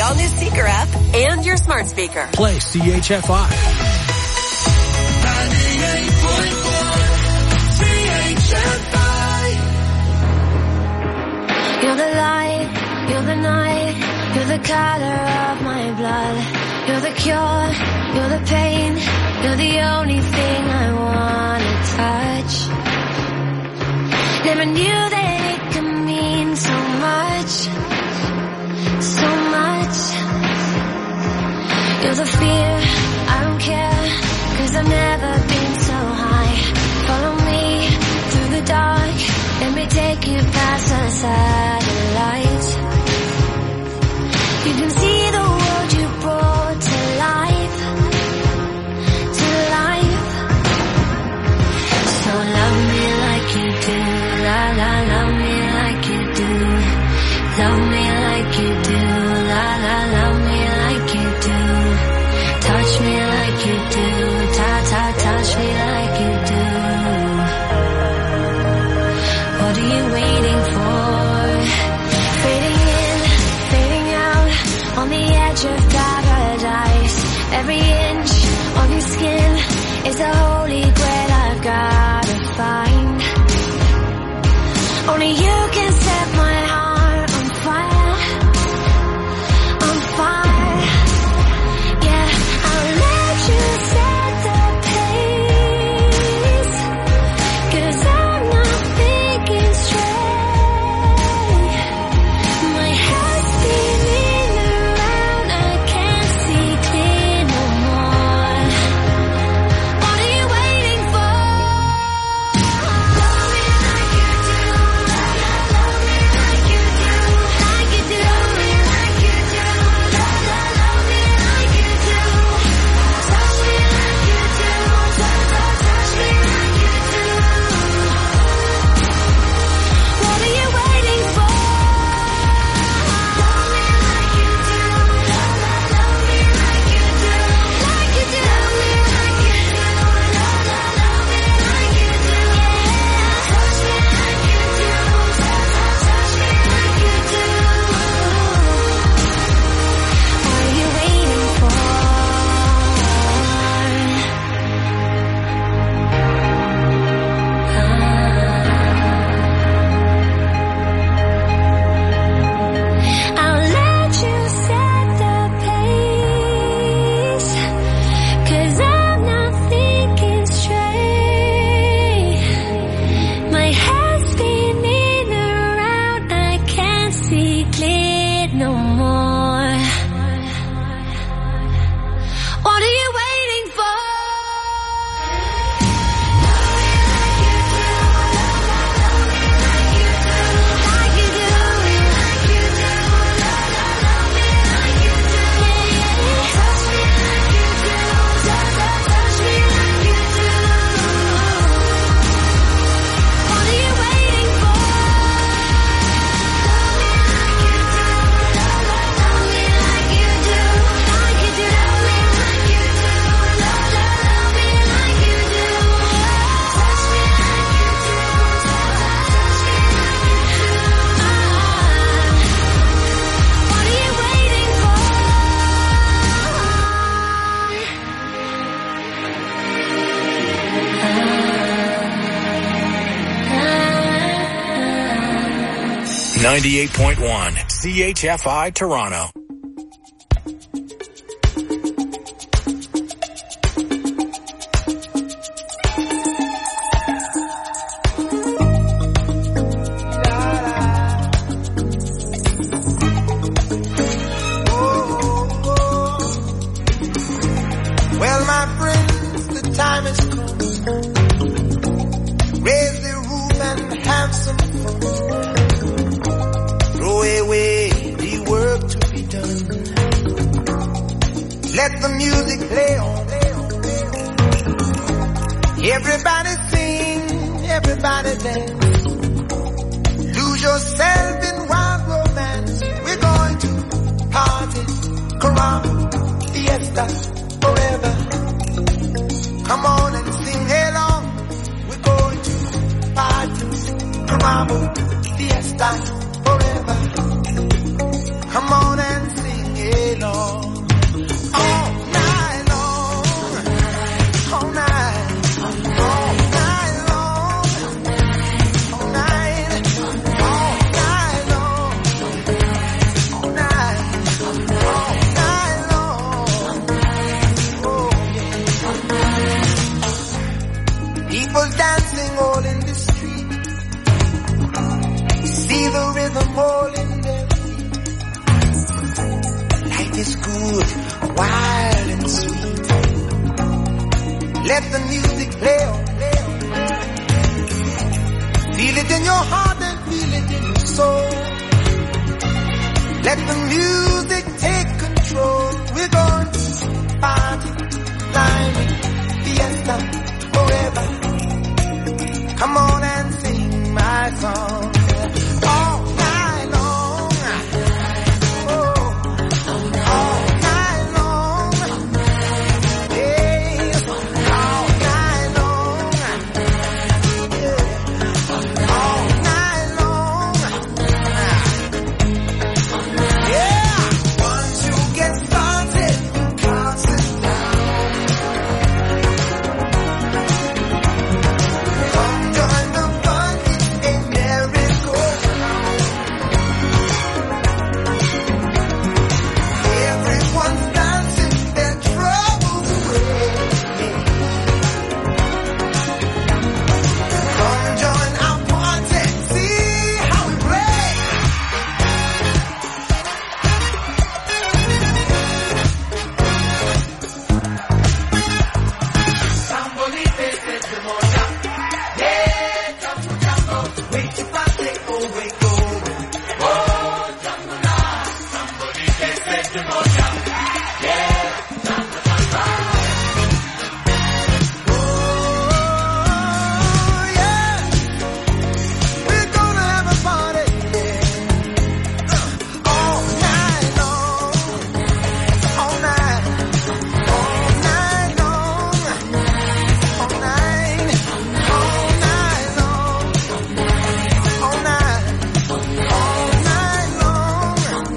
all-new speaker app and your smart speaker. Play CHFI. 98.1 CHFI. You're the light, you're the night, you're the color of my blood. You're the cure, you're the pain, you're the only thing I wanna touch. Never knew that it could mean so much, so much. You're the fear, I don't care, 'cause I've never been so high. Follow me through the dark, let me take you past the satellites. You can see the world you brought to life, to life. So love me like you do, la la, love me like you do. Love me like you do, la la, love me like you do. Touch me like you do, ta ta, touch me like you do. What are you waiting for? Fading in, fading out, on the edge of paradise. Every inch of your skin is a holy grail I've gotta find. Only you can set my heart on fire, on fire. Yeah, I'll let you set the pace, 'cause I'm not thinking straight. My head's spinning around, I can't see clear no more. What are you waiting for? Love me like you do, la la, love me like you do, like you do. Love me like you do, la la, love me like you do. Touch me like you do, ta ta, touch me like you do. What are you waiting for? Love me like you do, la la, love me like you do, like you do. Love me like you do, la la, love me like you do. Touch me like you do, ta ta, touch me like you do. What are you waiting for? I'll let you set the pace, 'cause I'm not thinking straight. My head's spinning around, I can't see clear no more. What are you waiting for? Like you do, like you do, la la, love me like you do. Touch me like you do, ta ta, touch me like you do. What are you waiting for? Love me like you do, la la, love me like you do, like you do. Love me like you do, la la, love me like you do. Touch me like you do, ta ta, touch me like you do. What are you waiting for? 98.1 CHFI Toronto. Well, my friends, the time has come. Raise the roof and have some fun. Throw away the work to be done. Let the music play on. Everybody sing, everybody dance. Lose yourself in wild romance. We're going to party, caramba, fiesta, forever. Come on and sing along. We're going to party, caramba, fiesta, forever. Come on and sing it. holding them. Life is good, wild and sweet. Let the music play on. Feel it in your heart and feel it in your soul. Let the music take control. We're going to party, climbing, fiesta, forever. Come on and sing my song. All night long. Oh, all night long. Yes, all night long. Yeah, all night long. Yeah, once you get started, can't sit down. Come join the fun, it's a merry-go-round. Everyone's dancing their troubles away. Come join our party, see how we play. Sambolite se moja, yeah, jambo jambo, wait if I take away go. Oh, jambo na, sambolite se moja, yeah, jambo jambo. Oh, yeah, we're gonna have a party, yeah. All night long, all night, all night long. All night, all night long, all night, all night long.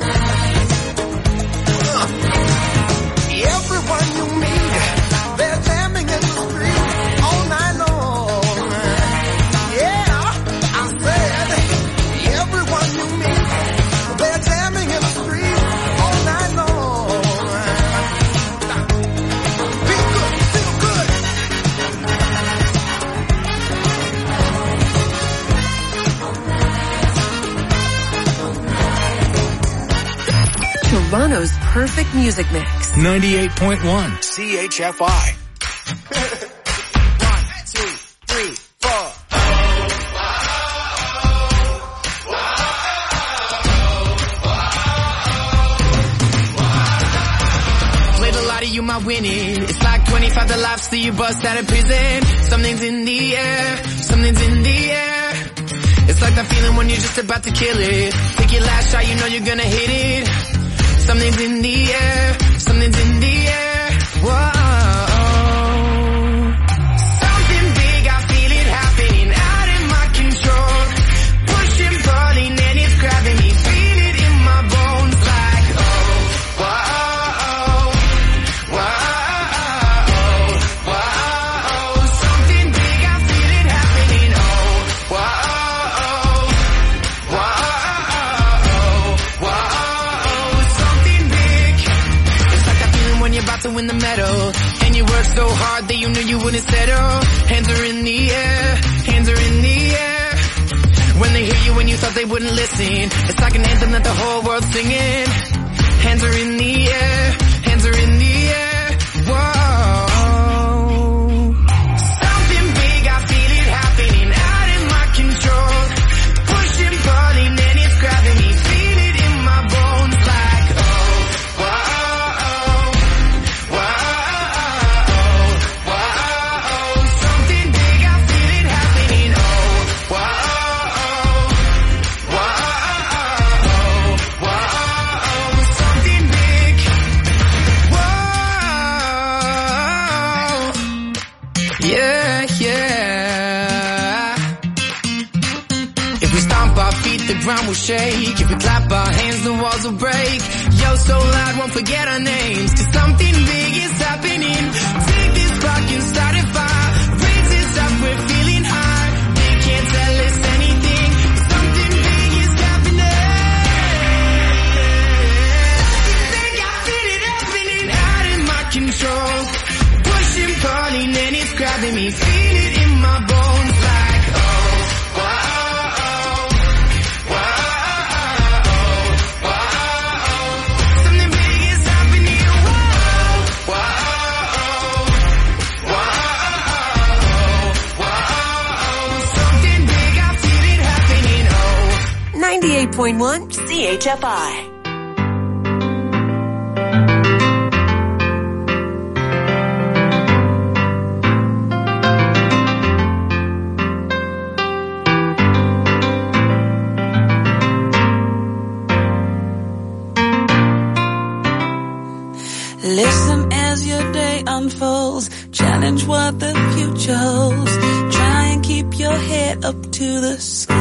Everyone you meet, they're jamming in the street all night long. Yeah, I said, everyone you meet, they're jamming in the street all night long. Feel good, feel good. Toronto's perfect music mix. 98.1 CHFI. 1, 2, 3, 4. Played a lot of you might win it. It's like 25 to life, so you bust out of prison. Something's in the air, something's in the air. It's like that feeling when you're just about to kill it. Take your last shot, you know you're gonna hit it. Something's in the air, something's in the air. Whoa. Something big, I feel it happening out of my control. Pushing, pulling, and it's grabbing me. Feel it in my bones like, oh, whoa, whoa, whoa. Something big, I feel it happening. Oh, whoa, whoa, whoa. Something big. It's like that feeling when you're about to win the medal. And you work so hard that you knew you wouldn't settle. Hands are in the air, hands are in the air. When they hear you when you thought they wouldn't listen. It's like an anthem that the whole world's singing. Hands are in the air, hands are in the air. Whoa. Something big, I feel it happening out of my control. Pushing, pulling, and it's grabbing me. Feel it in my bones like, oh, whoa, whoa, whoa. Something big, I feel it happening. Oh, whoa, whoa, whoa. Something big. Whoa. Yeah, yeah. If we stomp our feet, the ground will shake. If we clap our hands, the walls will break. Yo, so loud, won't forget our names. 'Cause something big is happening. Take this spark and start a fire. Raise it up, we're feeling high. They can't tell us anything. Something big is happening. Something big, I feel it happening out of my control. Pushing, pulling, and it's grabbing me. Feel it in my bones like, oh, whoa, whoa. 98.1 CHFI. Listen as your day unfolds, challenge what the future holds, try and keep your head up to the sky.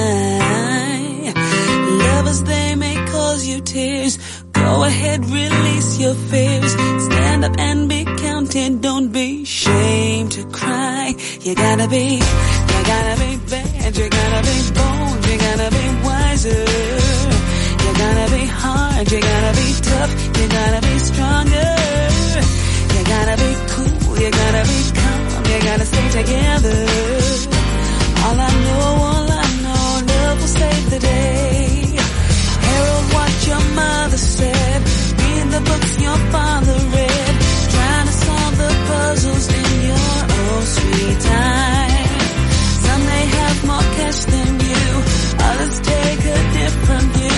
Lovers, they may cause you tears, go ahead, release your fears, stand up and be counted, don't be ashamed to cry. You gotta be bad, you gotta be bold, you gotta be wiser. You gotta be hard, you gotta be tough, you gotta be stronger. You gotta be cool, you gotta be calm, you gotta stay together. All I know, love will save the day. Herald what your mother said, read the books your father read, trying to solve the puzzles in your own sweet time. Some may have more cash than you, others take a different view.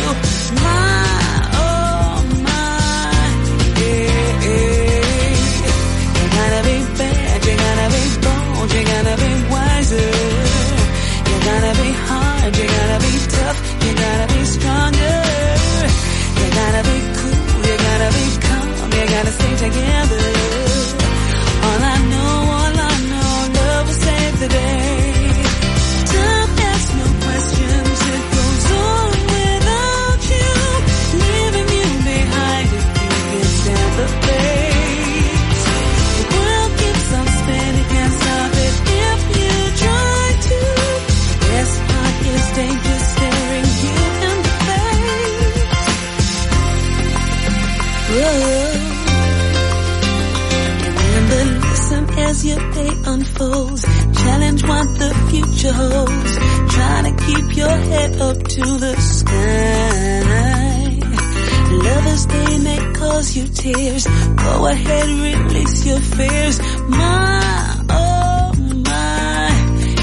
You gotta be wiser, you gotta be hard, you gotta be tough, you gotta be stronger. You gotta be cool, you gotta be calm, you gotta stay together. All I know, love will save the day. Time asks no questions, it goes on without you, leaving you behind if you can stand the pace. The world keeps on spinning, can't stop it if you try to. This heart is danger staring you in the face. Whoa. Remember, listen as your day unfolds, challenge what the future holds, try to keep your head up to the sky. Lovers, they may cause you tears, go ahead, release your fears. My, oh my,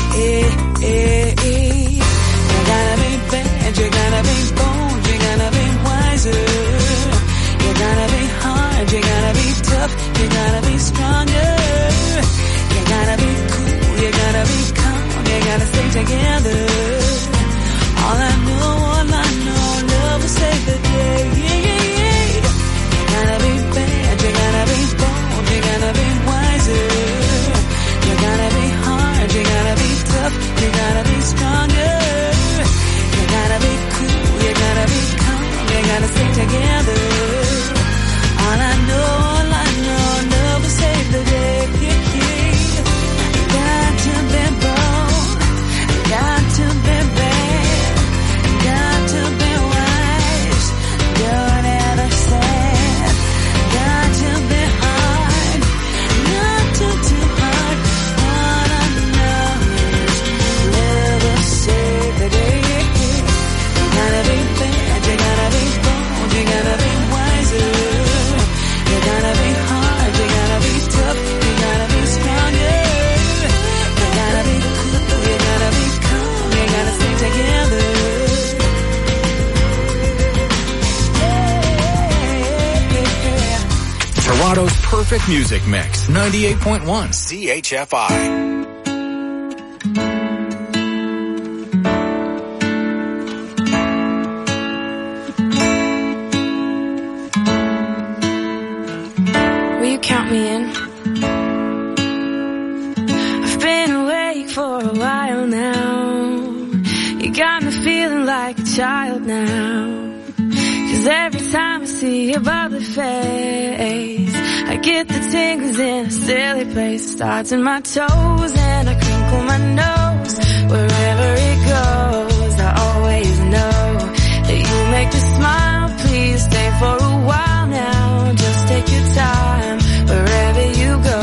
You gotta be bad, you gotta be bold, you gotta be wiser. You gotta be hard, you gotta be tough, you gotta be stronger. You gotta be cool, you gotta be calm, you gotta stay together. All I know, love will save the day. You gotta be bad, you gotta be bold, you gotta be wiser. You gotta be hard, you gotta be tough, you gotta be stronger. You gotta be cool, you gotta be calm, you gotta stay together. All I know, love will save the day. You got to be bold, you got to be bad, you got to be wise, don't ever sad. Got to be hard, not too hard. All I know is love will save the day. You gotta be bad, you gotta be bold, you gotta be wiser. You gotta be hard, you gotta be tough, you gotta be stronger. You gotta be cool, you gotta be calm, you gotta stay together. Toronto's perfect music mix. 98.1 CHFI. Will you count me in? I've been awake for a while now. You got me feeling like a child now. 'Cause every time I see your bubbly face, I get the tingles in a silly place. Starts in my toes and I crinkle my nose. Wherever it goes, I always know that you make me smile. Please stay for a while now. Just take your time wherever you go.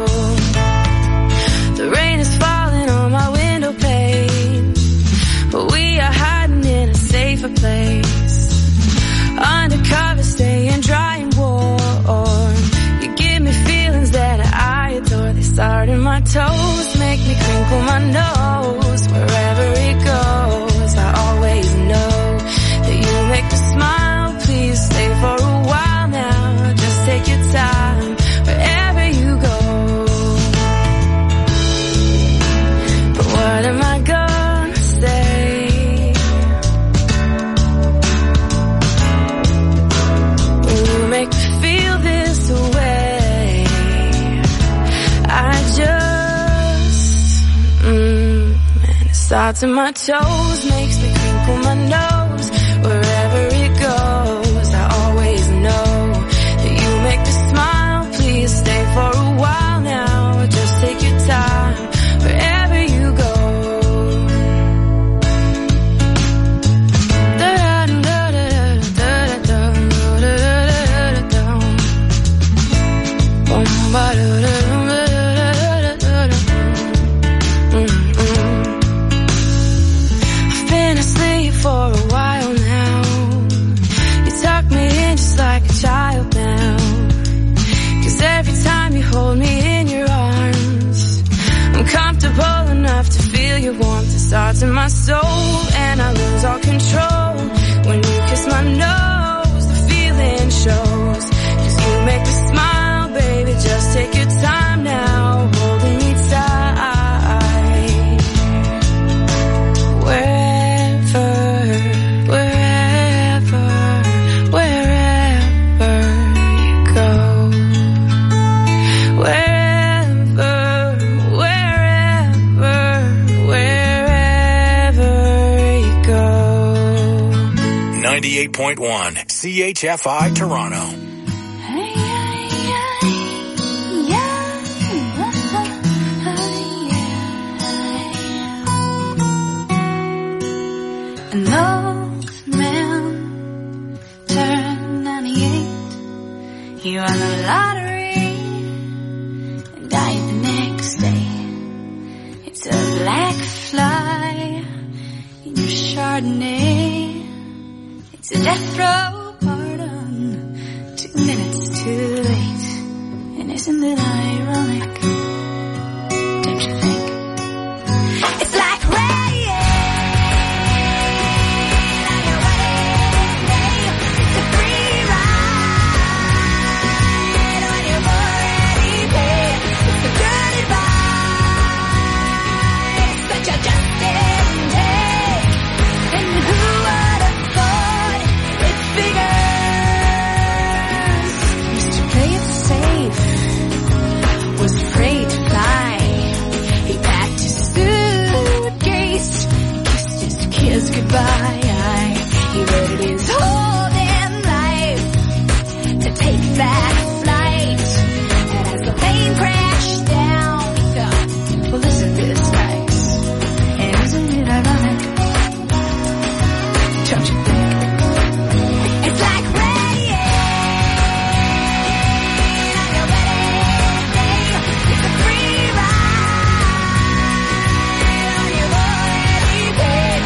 The rain is falling on my window pane, but we are hiding in a safer place. Undercover, staying dry and warm. You give me feelings that I adore. They start in my toes, make me crinkle my nose. Wherever it goes, I always know starts in my toes, makes me crinkle my nose. Wherever it goes, I always know that you make me smile. Please stay for a while now, just take your time wherever you go. I've been asleep for a while now. You tuck me in just like a child now. 'Cause every time you hold me in your arms, I'm comfortable enough to feel your warmth. It starts in my soul and I lose all control. When you kiss my nose, the feeling shows. 'Cause you make me smile, baby, just take your time now, holding me tight. Wherever, wherever, wherever you go. Wherever, wherever, wherever you go. 98.1 CHFI Toronto. An old man turned 98. He won the lottery and died the next day. It's a black fly in your Chardonnay. It's a death row pardon, 2 minutes too late. And isn't it ironic? Don't you think? It's like rain. Goodbye. He waited his whole damn life to take that flight. And as the plane crashed down, he thought, well, isn't this nice? And isn't it ironic? Don't you think? It's like rain on your wedding day. It's a free ride on your already paid.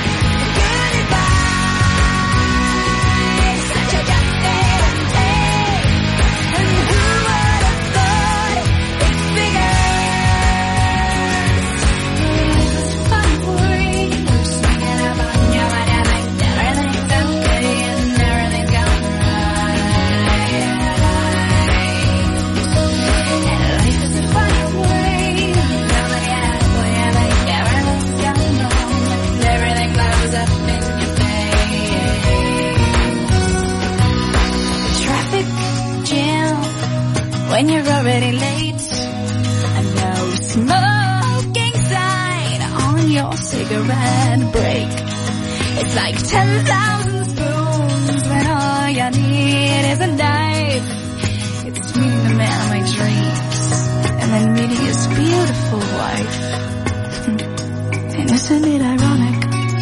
When you're already late, a no smoking sign on your cigarette break. It's like 10,000 spoons when all you need is a knife. It's meeting the man of my dreams and then meeting his beautiful wife. And isn't it ironic?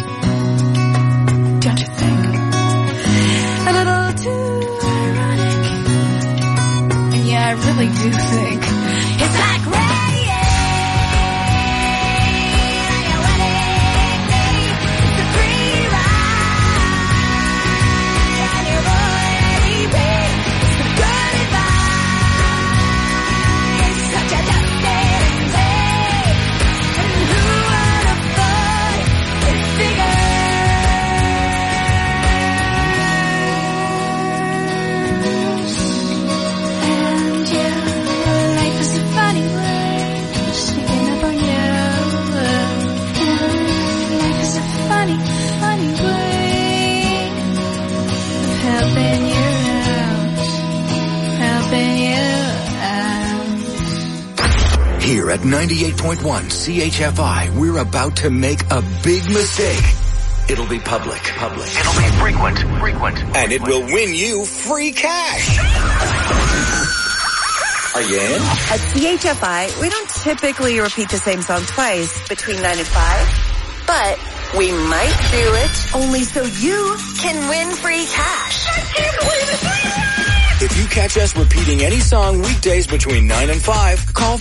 Don't you think? A little too ironic. Yeah, I really do think it's like rain on your wedding day. It's a free ride on your already paid. It's a good advice, such a just-in day. And who would have thought it's bigger? And you Here at 98.1 CHFI, we're about to make a big mistake. It'll be public. It'll be frequent. And it will win you free cash. Are you in? At CHFI, we don't typically repeat the same song twice between 9 and 5, but we might do it only so you can win free cash. I can't believe it. If you catch us repeating any song weekdays between 9 and 5, call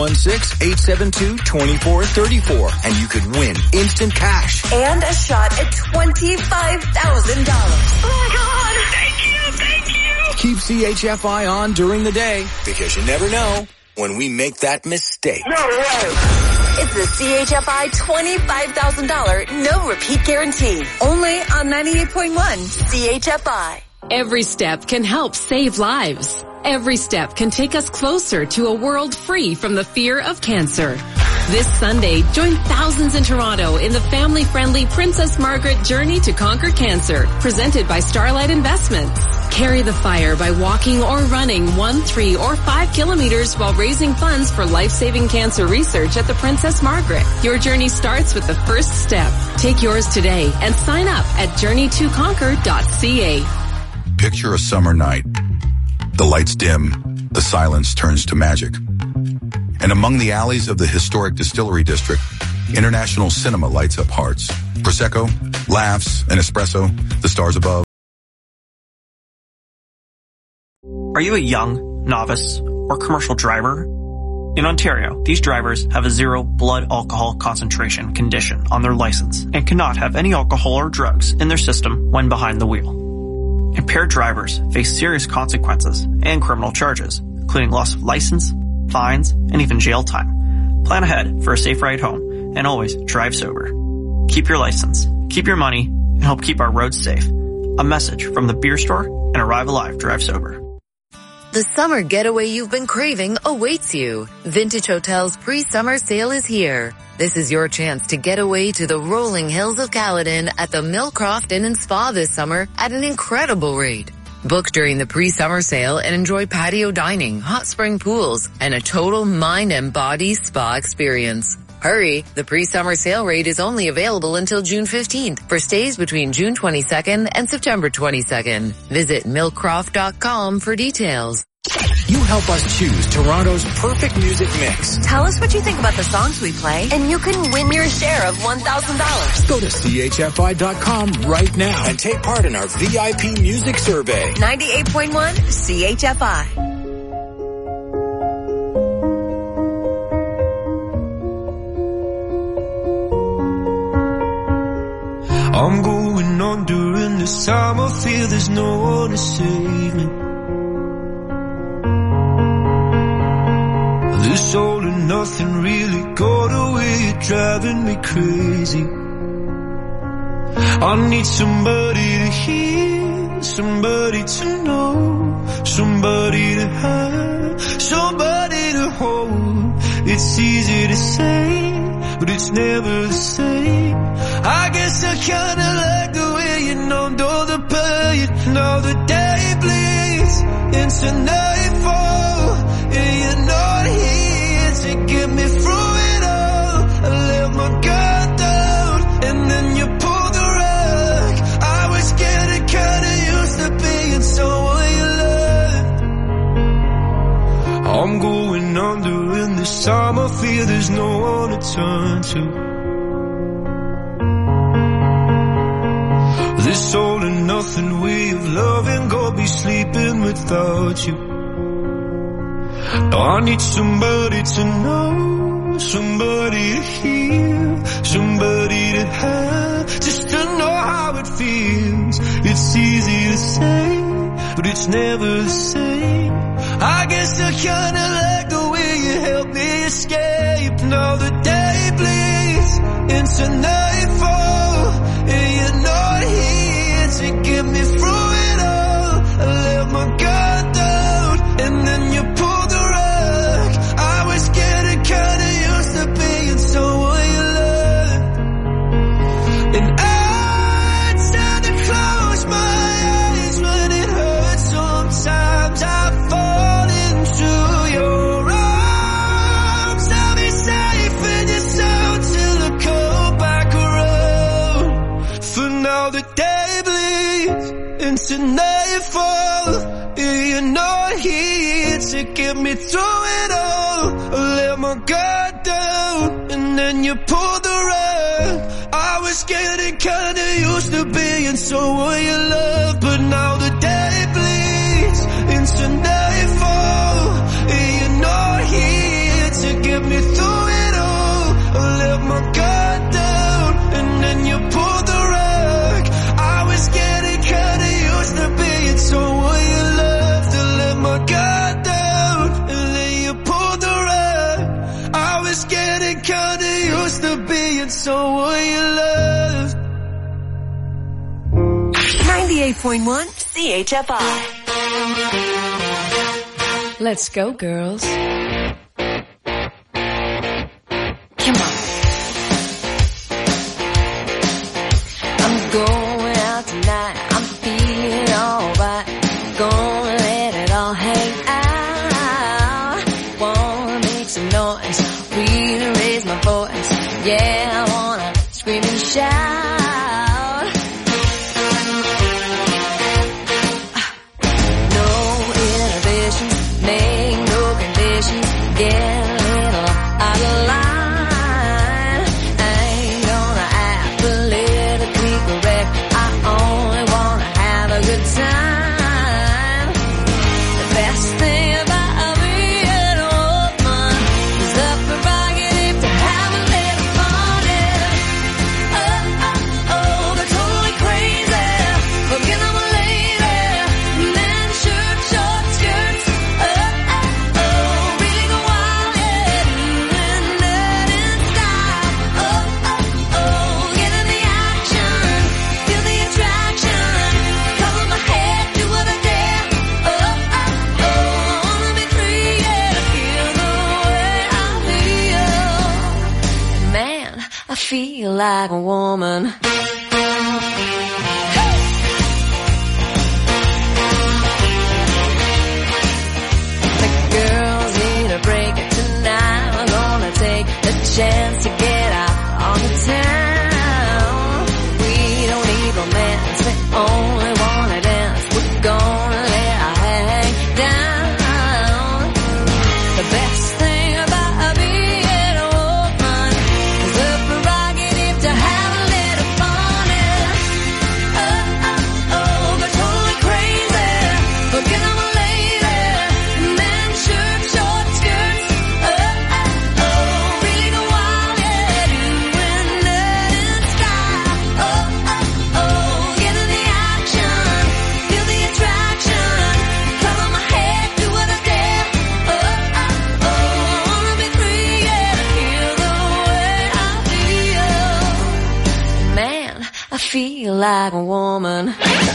416-872-2434 and you could win instant cash. And a shot at $25,000. Oh my God! Thank you! Keep CHFI on during the day because you never know when we make that mistake. No way! It's the CHFI $25,000 no repeat guarantee. Only on 98.1 CHFI. Every step can help save lives. Every step can take us closer to a world free from the fear of cancer. This Sunday, join thousands in Toronto in the family-friendly Princess Margaret Journey to Conquer Cancer, presented by Starlight Investments. Carry the fire by walking or running 1, 3, or 5 kilometers while raising funds for life-saving cancer research at the Princess Margaret. Your journey starts with the first step. Take yours today and sign up at journeytoconquer.ca. Picture a summer night. The lights dim, the silence turns to magic. And among the alleys of the historic Distillery District, international cinema lights up hearts. Prosecco, laughs, and espresso, the stars above. Are you a young, novice, or commercial driver? In Ontario, these drivers have a 0 blood alcohol concentration condition on their license and cannot have any alcohol or drugs in their system when behind the wheel. Impaired drivers face serious consequences and criminal charges, including loss of license, fines, and even jail time. Plan ahead for a safe ride home and always drive sober. Keep your license, keep your money, and help keep our roads safe. A message from the Beer Store and Arrive Alive Drive Sober. The summer getaway you've been craving awaits you. Vintage Hotel's pre-summer sale is here. This is your chance to get away to the rolling hills of Caledon at the Millcroft Inn & Spa this summer at an incredible rate. Book during the pre-summer sale and enjoy patio dining, hot spring pools, and a total mind and body spa experience. Hurry, the pre-summer sale rate is only available until June 15th for stays between June 22nd and September 22nd. Visit millcroft.com for details. You help us choose Toronto's perfect music mix. Tell us what you think about the songs we play, and you can win your share of $1,000. Go to CHFI.com right now and take part in our VIP music survey. 98.1 CHFI. I'm going on during this time. I feel there's no one to save me. This all and nothing really got away. You're driving me crazy. I need somebody to hear, somebody to know, somebody to have, somebody to hold. It's easy to say, but it's never the same. I guess I kinda like the way you numbed all the pain. Now the day bleeds into nightfall, and you're not here to get me through it all. I let my guard down, and then you pulled the rug. I was getting kinda used to being someone you loved. I'm going under, and this time I feel there's no one to turn to. This all and nothing way of loving, go be sleeping without you. Now I need somebody to know, somebody to hear, somebody to have, just to know how it feels. It's easy to say, but it's never the same. I guess I kinda like the way you help me escape. Now the day bleeds into nightfall, and you're not here to get me through it all. I let my guard down, and then you pulled the rug. I was getting kinda used to being someone you loved. And I tend to close my eyes when it hurts. Sometimes I fall into your arms. I to get me through it all. I let my guard down, and then you pulled the rug. I was getting kinda used to being someone you love, but now the day bleeds into nightfall, and you're not here to get me through it all. I let my guard down, and then you pulled the rug. I was getting kinda used to being someone you loved. To let my guard down, and then you pulled the rug. I was getting kinda used to being someone you loved. 98.1 CHFI. Let's go, girls. Come on. I'm going out tonight. I'm feeling alright. Gonna let it all hang out. Wanna make some noise. Really raise my voice. Yeah, I wanna scream and shout. No inhibitions, make no conditions. Get a little out of line. I ain't gonna act politically correct. I only wanna have a good time. The best thing about being a woman is the prerogative to have a little fun. Yeah. Oh, oh, oh, they're totally crazy. Forget I'm a lady. Men, shirt, short skirts. Oh, oh, oh, really go wild, yeah. Doing that in style. Oh, oh, oh, get in the action. Feel the attraction. Cover my head, do what I dare. Oh, oh, oh, I wanna be free, yeah. To feel the way I feel. Man, I feel like a woman. The girls need a break tonight. We're gonna take the chance to get out on the town. We don't need romance, we only wanna dance. We're gonna let our hang down. The best thing about being a woman is the prerogative to have a little fun. Yeah. Oh, oh, oh, they're totally crazy. Forget I'm a lady. Men, shirt, short skirts. Oh, oh, oh, really go wild, yeah. Doing that in style. Oh, oh, oh, get in the action. Feel the attraction. Cover my head, do what I dare. Oh, oh, oh, I wanna be free, yeah. To feel the way I feel. Man, I feel like a woman.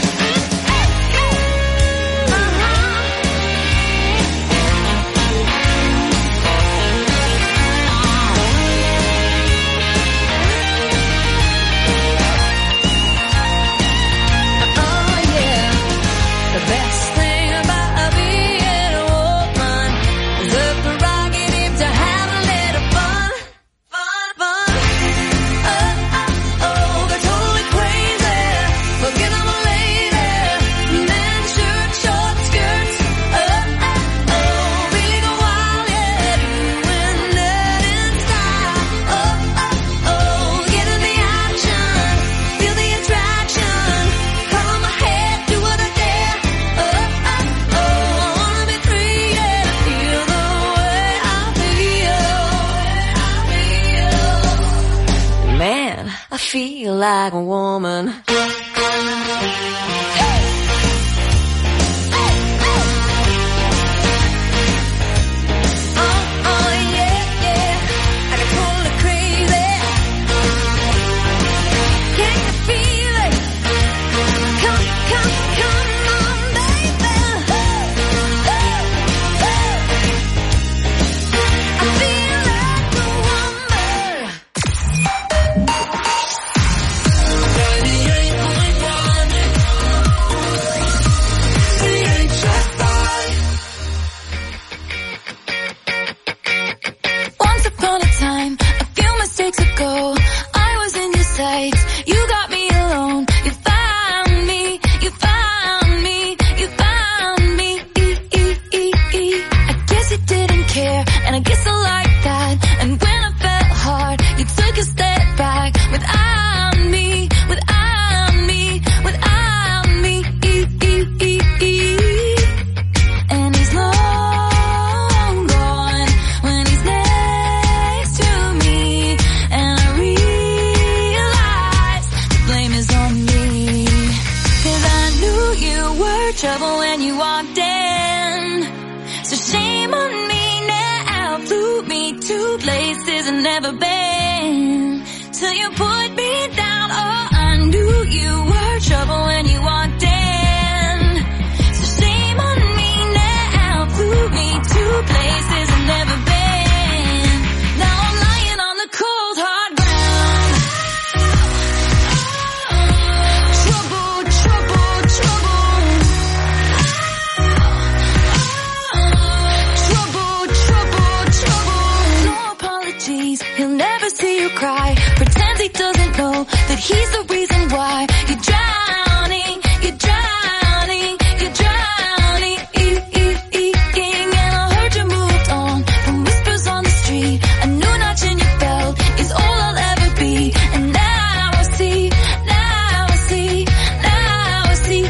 Oh yeah, the best thing about being a woman is the prerogative to have a little fun, fun, fun. Oh, oh, oh, they're totally crazy. Forget I'm a lady. Men, shirt, short skirts. Oh, oh, oh, really go wild, yeah. Doing that in style. Oh, oh, oh, get in the action. Feel the attraction. Cover my head, do what I dare. Oh, oh, oh, I wanna be free, yeah. To feel the way I feel. Man, I feel like a woman. Oh, oh, yeah, yeah. I get totally crazy. Can you feel it? Come, come, come on, baby. I feel like a woman. 98.1 care, and I guess I like that. And when I felt hard, you took a step back. Without me, without me, without me. And he's long gone when he's next to me, and I realize the blame is on me. 'Cause I knew you were trouble when you walked in, so shame on me now. Flew me to places I've never been, till you put me down. Oh, I knew you were trouble when you walked in, so shame on me now. Flew me to places I've never been. Now I'm lying on the cold hard ground. Trouble, trouble, trouble. Trouble, trouble, trouble. No apologies, he'll never see you cry. Pretends he doesn't know that he's the reason why you're drowning, you're drowning, you're drowning. And I heard you moved on from whispers on the street. A new notch in your belt is all I'll ever be. And now I see, now I see, now I see.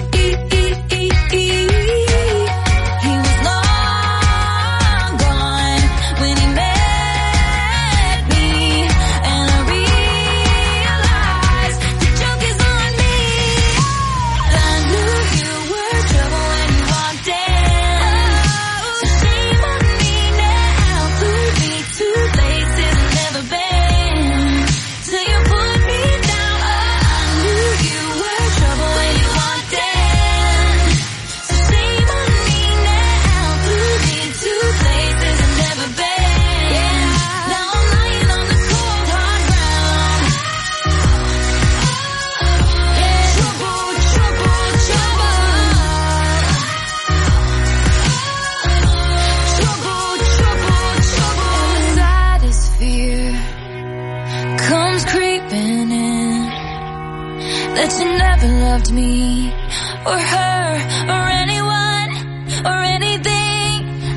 He was long gone when he met me, and I realized the joke is on me. I knew you were trouble when you walked in, so shame on me now. Flew me to places I've never been, till you put me down. Oh, I knew you were trouble when you walked in, so shame on me now. Flew me to places I've never been. Now I'm lying on the cold hard ground. Trouble, trouble, trouble. Trouble, trouble, trouble. And the saddest fear comes creeping in, that you never loved me or her or anyone or anything.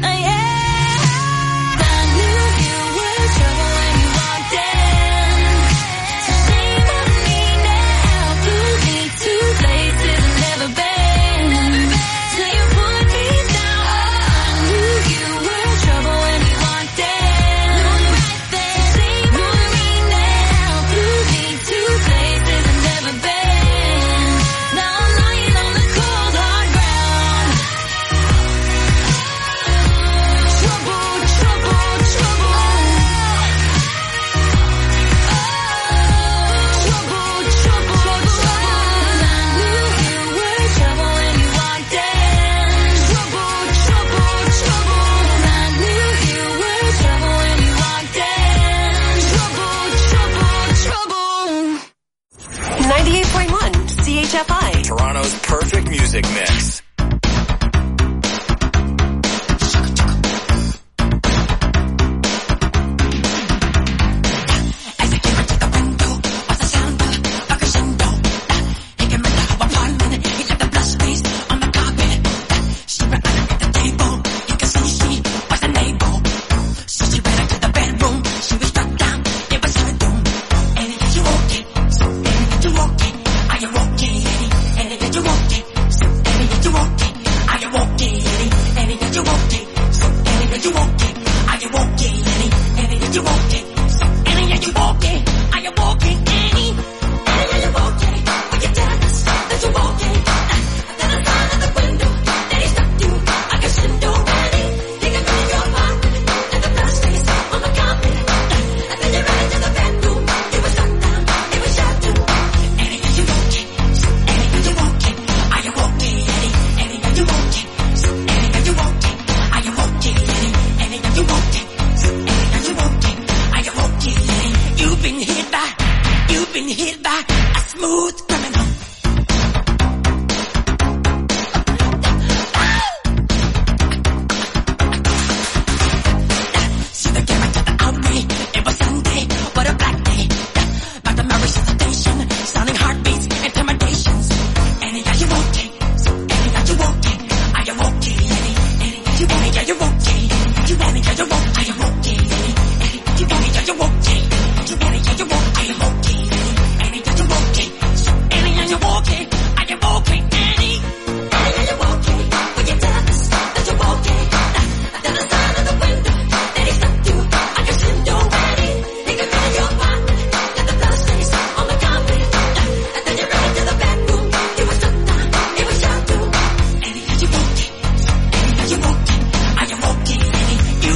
Yeah. I knew you were trouble when you walked in, so shame on me now. Flew me to places I've never been, till you put me down. Oh, I knew you were trouble when you walked in, so shame on me now. Flew me to places I've never been. Now I'm lying on the cold hard ground. Trouble, trouble, trouble. Trouble, trouble, trouble. I knew you were trouble when you walked in. Trouble, trouble, trouble. I knew you were trouble when you walked in. Trouble, trouble, trouble. 98.1 CHFI. Toronto's perfect music mix.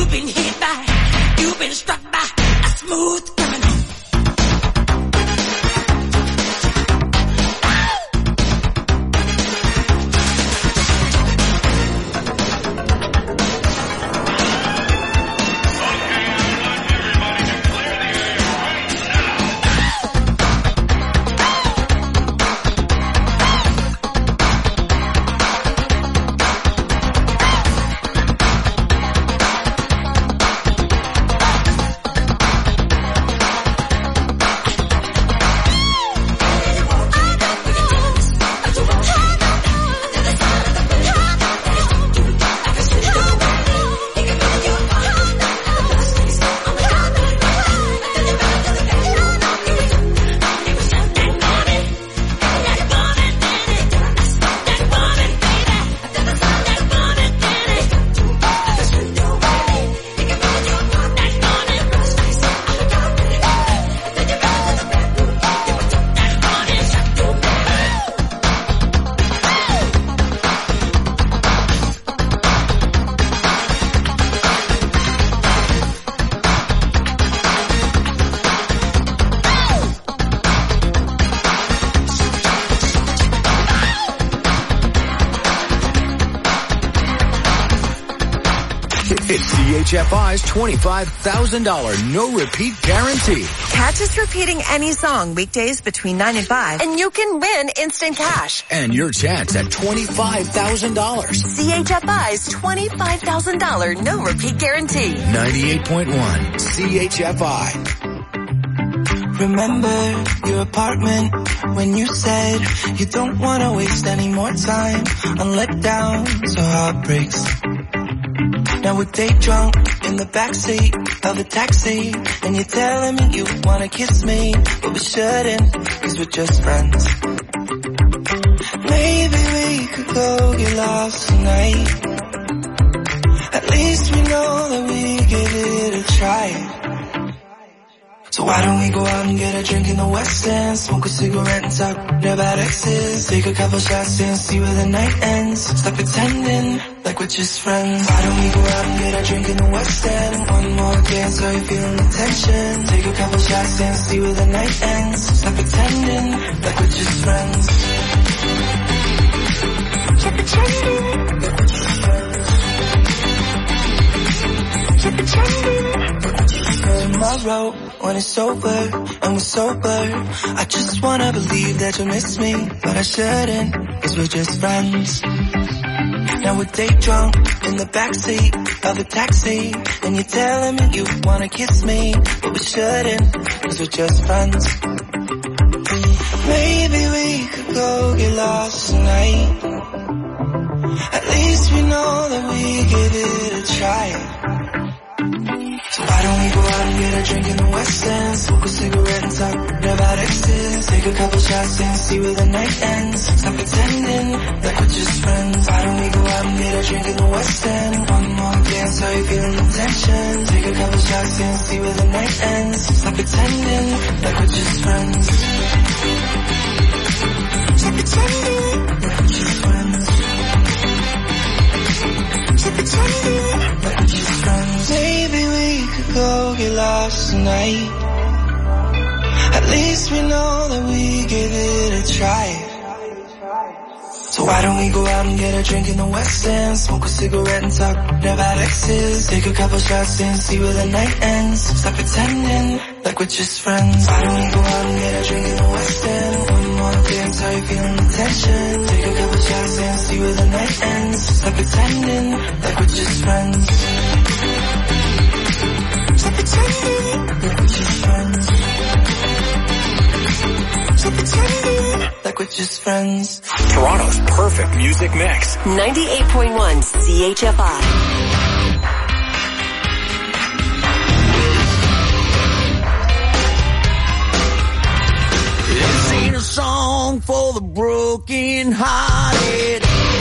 You've been hit by, you've been struck by a smooth criminal. CHFI's $25,000 no-repeat guarantee. Catch us repeating any song weekdays between 9 and 5, and you can win instant cash. And your chance at $25,000. CHFI's $25,000 no-repeat guarantee. 98.1 CHFI. Remember your apartment when you said you don't want to waste any more time on letdowns or heartbreaks. Now we're day drunk in the backseat of a taxi, and you're telling me you wanna kiss me, but we shouldn't, cause we're just friends. Maybe we could go get lost tonight. At least we know that we give it a try. So why don't we go out and get a drink in the West End, smoke a cigarette and talk about exes, take a couple shots and see where the night ends, stop pretending like we're just friends. Why don't we go out and get a drink in the West End, one more dance, are you feeling the tension, take a couple shots and see where the night ends, stop pretending like we're just friends. Stop pretending like we're just friends. Stop pretending. Tomorrow, when it's over and we're sober, I just wanna believe that you'll miss me, but I shouldn't, cause we're just friends. Now we're day drunk in the backseat of a taxi, and you're telling me you wanna kiss me, but we shouldn't, cause we're just friends. Maybe we could go get lost tonight. At least we know that we give it a try. So why don't we go out and get a drink in the West End, smoke a cigarette and talk about exes, take a couple shots and see where the night ends, stop pretending like we're just friends. Why don't we go out and get a drink in the West End, one more dance, are you feeling the tension, take a couple shots and see where the night ends, stop pretending like we're just friends. Stop pretending like we're just friends. Stop pretending like we're just friends. Maybe we could go get lost tonight. At least we know that we give it a try. So why don't we go out and get a drink in the West End, smoke a cigarette and talk about exes, take a couple shots and see where the night ends, stop pretending like we're just friends. Why don't we go out and get a drink in the West End, one more dance, are you feeling the tension, take a couple shots and see where the night ends, stop pretending like we're just friends. Stop pretending like we're just friends. Stop pretending like we're just friends. Toronto's perfect music mix. 98.1 CHFI. This ain't a song for the broken hearted.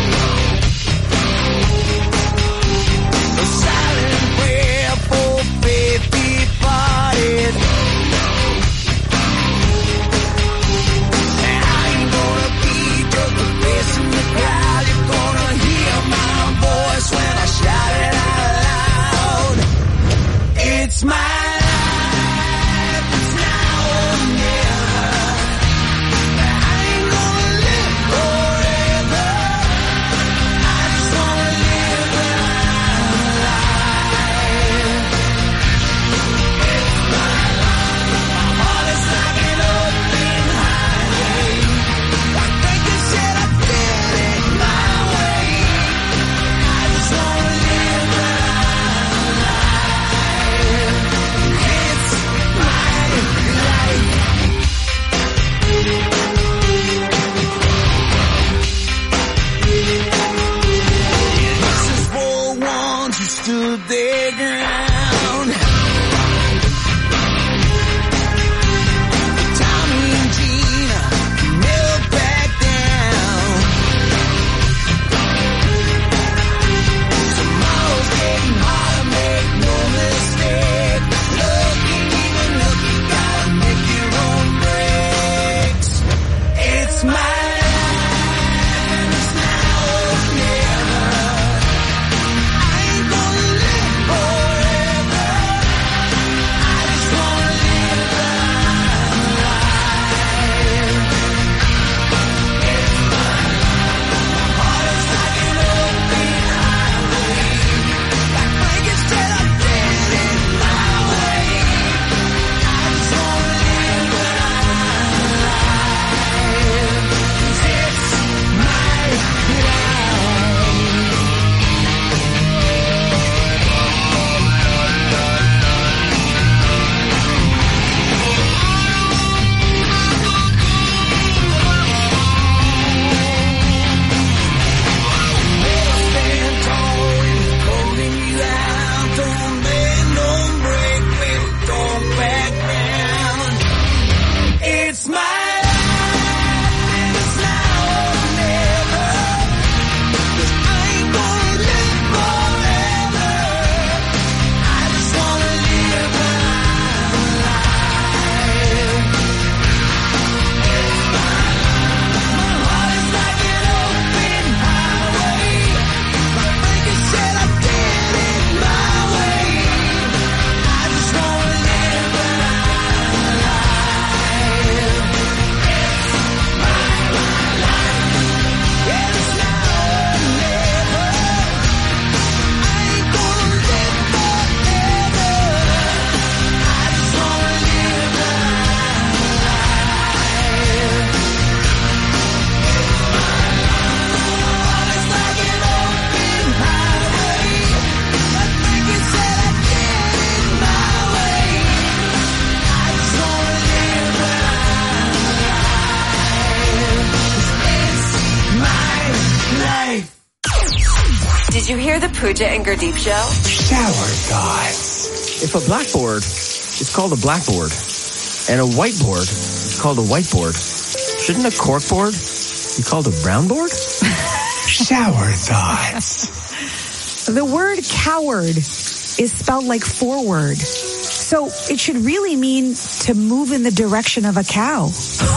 A silent prayer for faith departed. And I ain't gonna be just a face in the crowd. You're gonna hear my voice when I shout it out loud. Did you hear the Pooja and Gurdeep show? Shower thoughts. If a blackboard is called a blackboard and a whiteboard is called a whiteboard, shouldn't a corkboard be called a brown board? Shower thoughts. The word coward is spelled like forward. So it should really mean to move in the direction of a cow.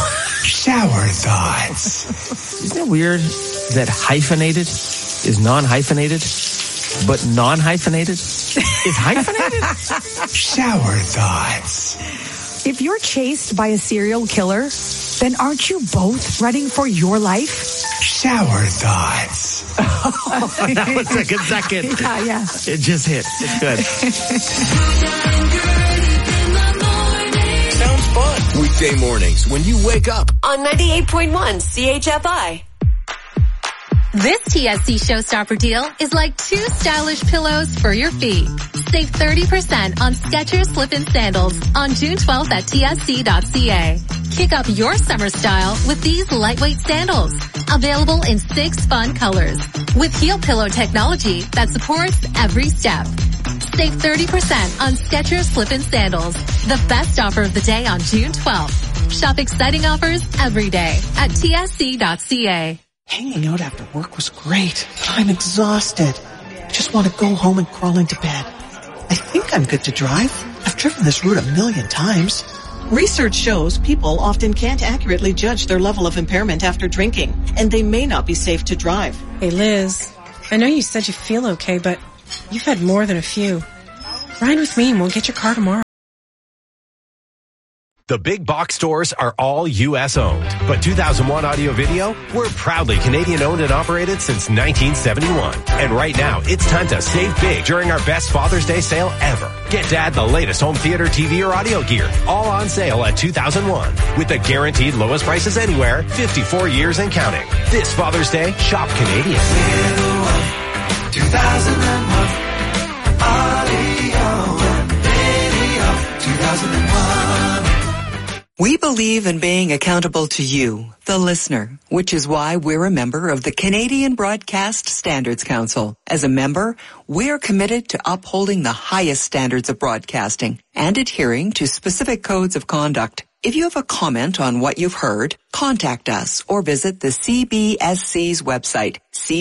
Shower thoughts. Isn't it weird that hyphenated is non-hyphenated, but non-hyphenated is hyphenated? Shower thoughts. If you're chased by a serial killer, then aren't you both running for your life? Shower thoughts. That was a good second. Yeah. It just hit. It's good. Sounds fun. Weekday mornings when you wake up on 98.1 CHFI. This TSC Showstopper deal is like 2 stylish pillows for your feet. Save 30% on Skechers slip-in sandals on June 12th at tsc.ca. Kick up your summer style with these lightweight sandals. Available in 6 fun colors. With heel pillow technology that supports every step. Save 30% on Skechers slip-in sandals. The best offer of the day on June 12th. Shop exciting offers every day at tsc.ca. Hanging out after work was great, but I'm exhausted. I just want to go home and crawl into bed. I think I'm good to drive. I've driven this route 1,000,000 times. Research shows people often can't accurately judge their level of impairment after drinking, and they may not be safe to drive. Hey Liz, I know you said you feel okay, but you've had more than a few. Ride with me and we'll get your car tomorrow. The big box stores are all U.S. owned, but 2001 Audio Video, we're proudly Canadian owned and operated since 1971. And right now, it's time to save big during our best Father's Day sale ever. Get Dad the latest home theater, TV, or audio gear, all on sale at 2001. With the guaranteed lowest prices anywhere, 54 years and counting. This Father's Day, shop Canadian. 2001 Audio Video 2001. We believe in being accountable to you, the listener, which is why we're a member of the Canadian Broadcast Standards Council. As a member, we're committed to upholding the highest standards of broadcasting and adhering to specific codes of conduct. If you have a comment on what you've heard, contact us or visit the CBSC's website,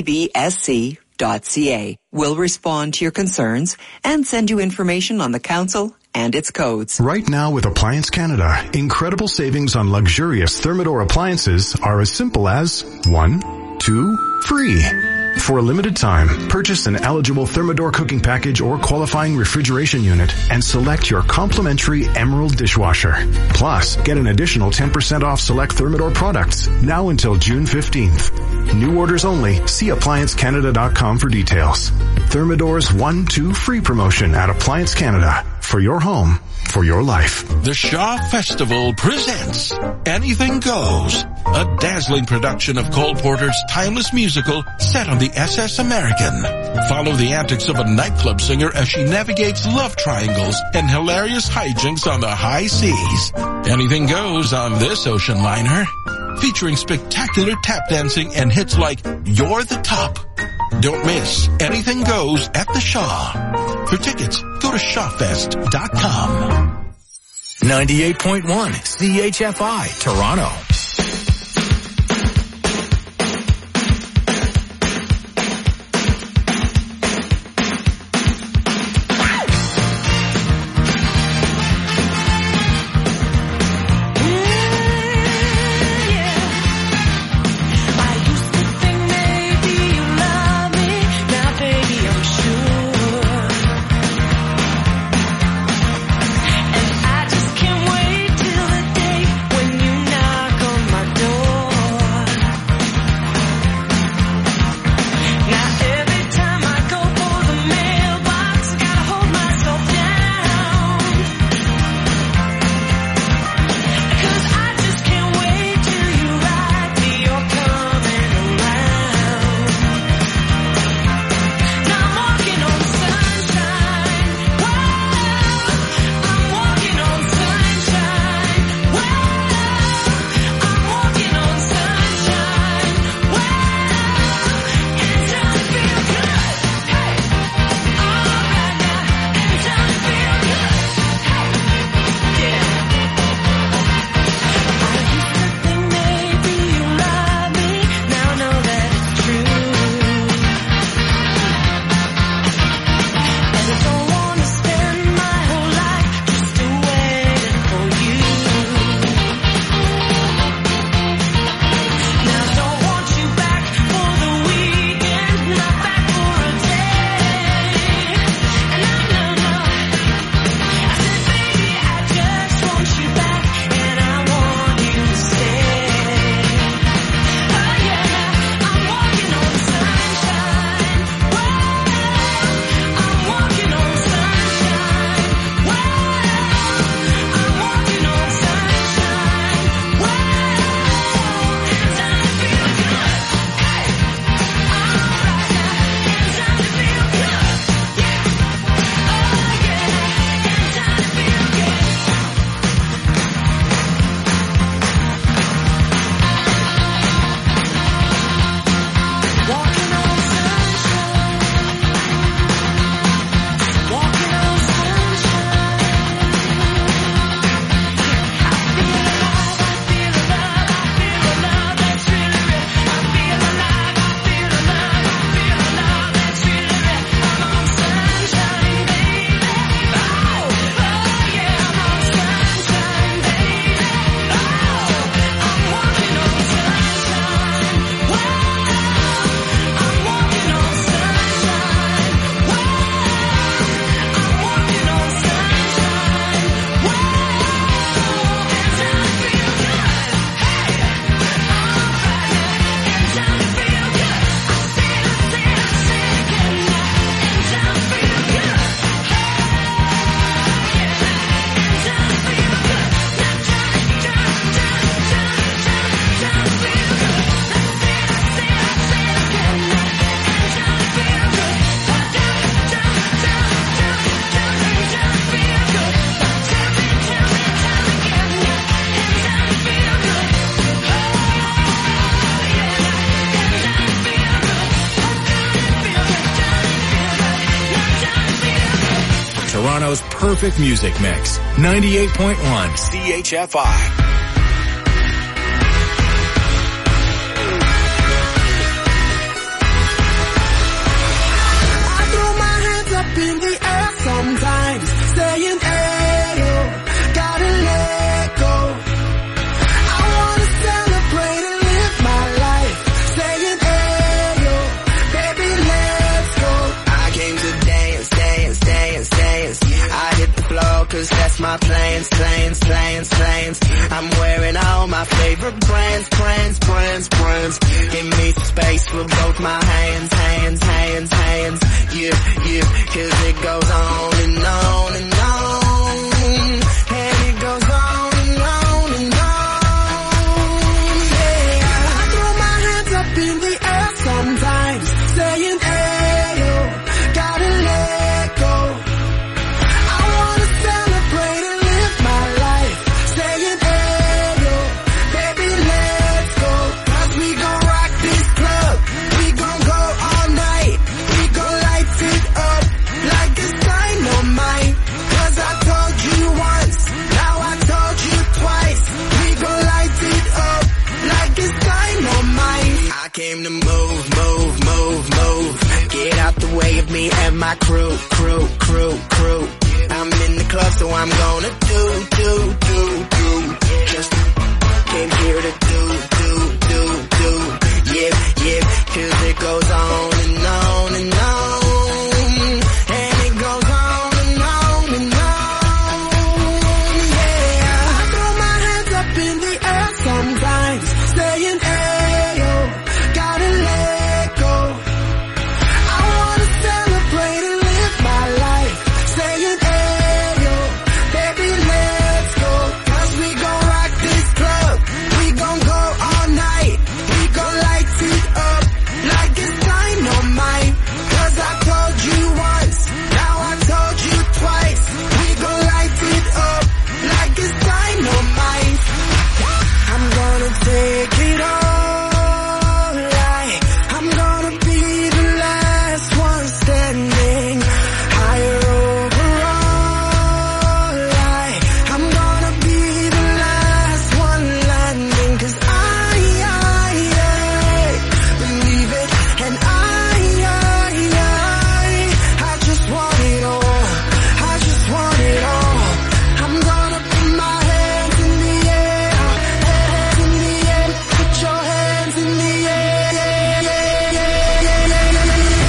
cbsc.ca. We'll respond to your concerns and send you information on the council and its codes. Right now with Appliance Canada, incredible savings on luxurious Thermador appliances are as simple as 1, 2, free. For a limited time, purchase an eligible Thermador cooking package or qualifying refrigeration unit and select your complimentary Emerald dishwasher. Plus, get an additional 10% off select Thermador products now until June 15th. New orders only. See ApplianceCanada.com for details. Thermador's 1-2 free promotion at Appliance Canada. For your home, for your life. The Shaw Festival presents Anything Goes, a dazzling production of Cole Porter's timeless musical set on the SS American. Follow the antics of a nightclub singer as she navigates love triangles and hilarious hijinks on the high seas. Anything goes on this ocean liner, featuring spectacular tap dancing and hits like You're the Top. Don't miss Anything Goes at the Shaw. For tickets, go to shawfest.com. 98.1 CHFI, Toronto. When you knock on Toronto's perfect music mix. 98.1 CHFI. In the air sometimes, saying, ayo, gotta let go. I wanna celebrate and live my life, saying, ayo, baby, let's go. I came to dance, dance, dance, dance. I hit the floor cause that's my plans, plans, plans, plans. I'm wearing all my favorite brands, brands, brands, brands. Give me some space for both my hands, hands, hands, hands. Yeah, yeah, cause it goes on and on and on. And it goes on and on and on. Yeah, I throw my hands up in the air sometimes, saying, ayo, gotta let go. I wanna celebrate and live my life, saying, ayo, baby, let's go. Cause we gon' rock this club, we gon' go all night, we gon' light it up like it's dynamite. Cause I told you once, now I told you twice, we gon' light it up like it's dynamite. I came to move, move, move, move. Get out the way of me and my crew, crew, crew, crew. I'm in the club so I'm gonna do. Just came here to do. Yeah, yeah, cause it goes on and on and on. And it goes on and on and on. Yeah, I throw my hands up in the air sometimes, saying, ayo, gotta let go. I wanna celebrate and live my life, saying, ayo, baby, let's go. Cause we gon' rock this club, we gon' go all night, we gon' light it up like it's dynamite. Cause I told you once, now I told you twice, we gon' light it up like it's dynamite. I'm gonna take it all, like I'm gonna be the last one standing. Higher overall, like I'm gonna be the last one landing. Cause I believe it, and I just want it all, I just want it all. I'm gonna put my hands in the air, hands in the air, put your hands in the air, yeah, yeah, yeah, yeah, yeah, yeah.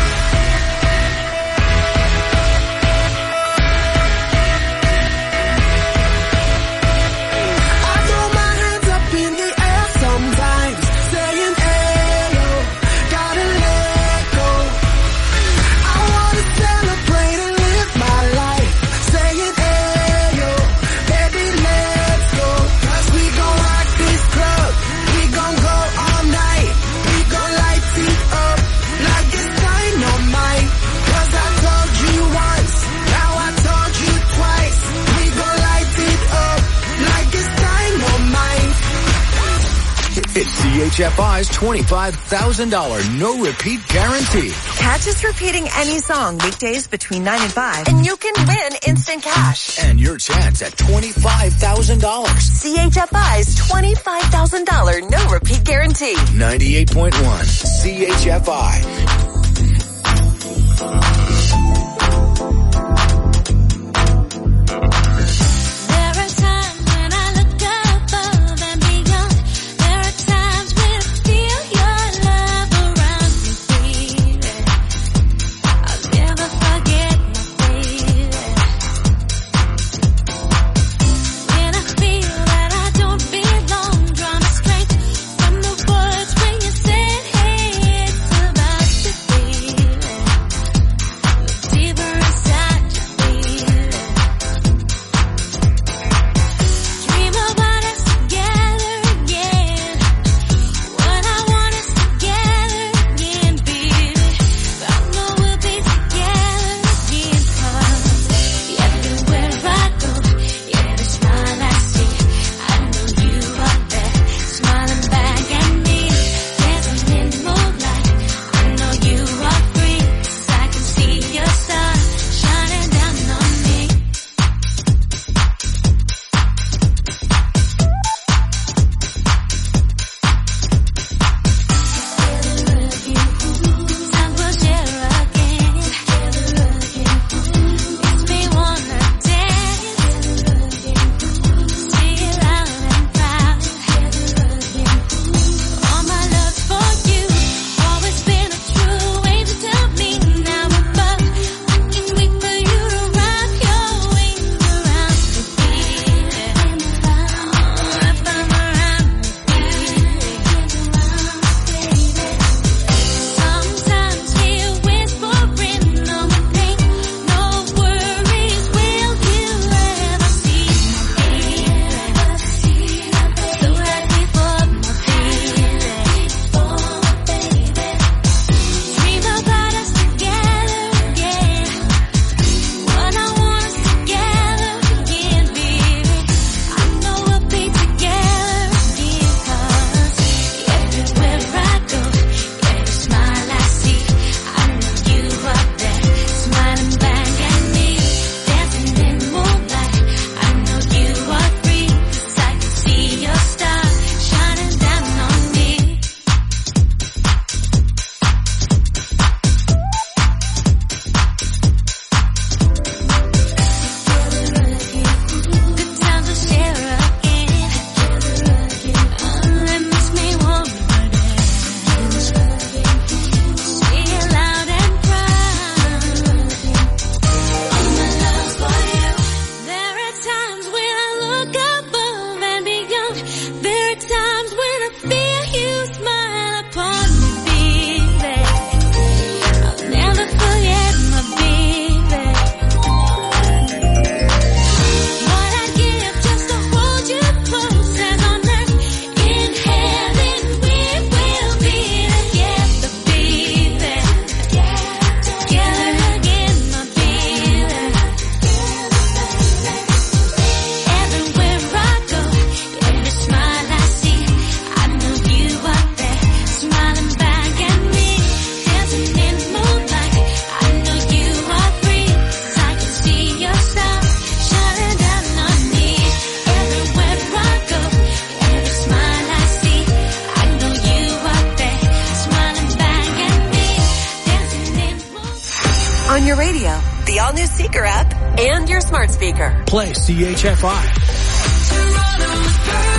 I throw my hands up in the air sometimes, saying, ayo, gotta let go. I wanna celebrate and live my life, saying, ayo, baby, let's go. Cause we gon' rock this club, we gon' go all night, we gon' light it up like it's dynamite. Cause I told you once, now I told you twice, we gon' light it up like it's dynamite. It's CHFI's $25,000 no repeat guarantee. Catch us repeating any song weekdays between 9 and 5, and you can win instant cash. And your chance at $25,000. CHFI's $25,000 no repeat guarantee. 98.1 CHFI. There are times when I look above and beyond. There are times when I feel your love around me, baby. I'll never forget my baby. When I feel that I don't belong, draw my strength from the words when you said, hey, it's about you, baby. and your smart speaker. Play CHFI. Toronto is perfect.